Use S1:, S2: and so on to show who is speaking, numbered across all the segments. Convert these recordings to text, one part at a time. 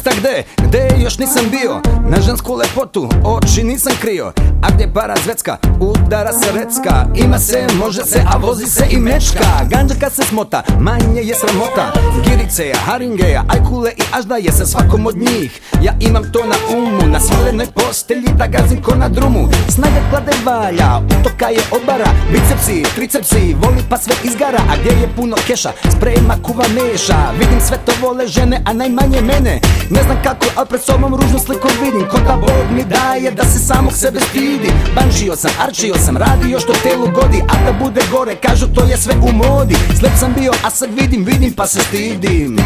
S1: mjesta gde još nisam bio. Na žensku lepotu oči nisam krio. A gdje para zvecka, udara se recka. Ima se, može se, a vozi se i mečka. Ganđa kad se smota, manje je sramota. Giriceja, haringeja, ajkule i aždaje sa svakom od njih. Ja imam to na umu, na smolenoj postelji da gazim ko na drumu. Snaga klade valja, utoka je obara. Bicepsi, tricepsi, voli pa sve izgara. A gdje je puno keša, sprema kuva meša. Vidim sve to vole žene, a najmanje mene. Ne znam kako, al pred sobom ružnu sliku vidim. Ko da Bog mi daje da se samog sebe stidim. Bančio sam, arčio sam, radio što telu godi. A da bude gore, kažu to je sve u modi. Slep sam bio, a sad vidim pa se stidim.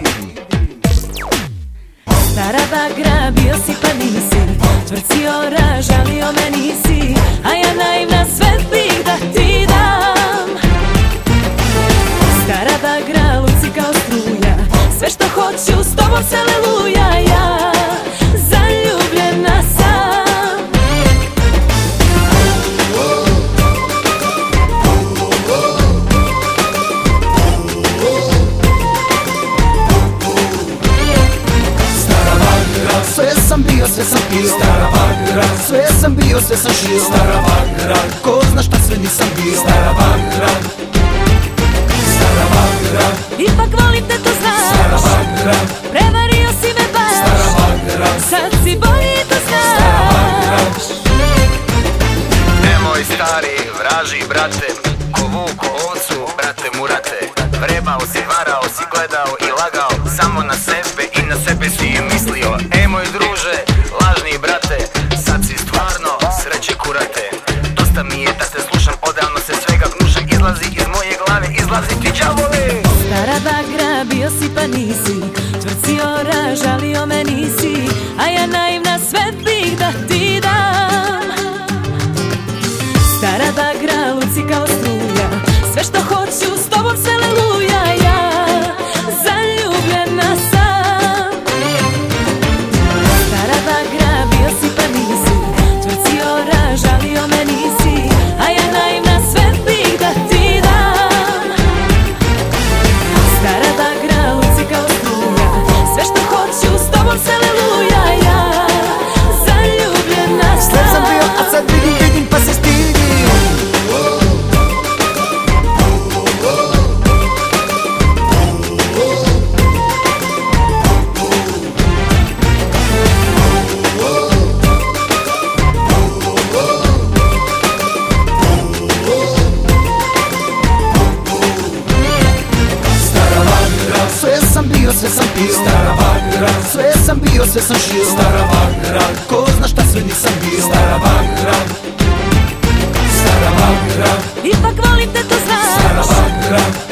S2: Stara bagra, bio si pa nisi. Tvrci ora, žalio me nisi. A ja naivna sve bih da ti dam. Stara bagra, luci kao struja. Sve što hoću s tobom se aleluja. Ja zaljubljena sam.
S1: Stara bagra, sve sam bio, sve sam pio. Stara bagra, sve sam bio, sve sam šio. Stara bagra, ko zna šta sve nisam bio. Stara bagra, stara bagra,
S2: Ipak volim te, to znaš.
S1: stara bagra,
S2: Prevario si me baš.
S1: stara bagra,
S2: Sad si bolji, to
S1: stara bagra.
S2: znaš.
S3: Nemoj stari, vraži brate, ko vuko ovcu, brate murate. Vrebao si, varao si, gledao i lagao, samo na sebe i na sebe si mislio. Moj druže, lažni brate, sad si stvarno sreće kurate. Dosta mi je da te slušam, odavno se svega gnušam. Izlazi iz moje glave, izlazi ti đavole.
S2: Stara bagra, bio si pa nisi. Tvrci ora, žalio me nisi. A ja naivna sve bih da ti dam. Stara bagra, luci kao struja. Sve što hoću s tobom se aleluja. Ja zaljubljena sam. Stara bagra, bio si pa nisi. Tvrci ora, žalio me nisi. A ja naivna sve bih da ti dam. Stara bagra, luci kao struja. Sve što hoću s tobom se aleluja. Ja zaljubljena sam.
S1: Slep sam bio, a sad vidim pa se stidim. Sve sam bio, sve sam pio. Stara bagra, sve sam bio, sve sam šio. Stara bagra, ko zna šta sve nisam bio. Stara bagra, stara bagra,
S2: Ipak volim te, to znaš.
S1: stara bagra,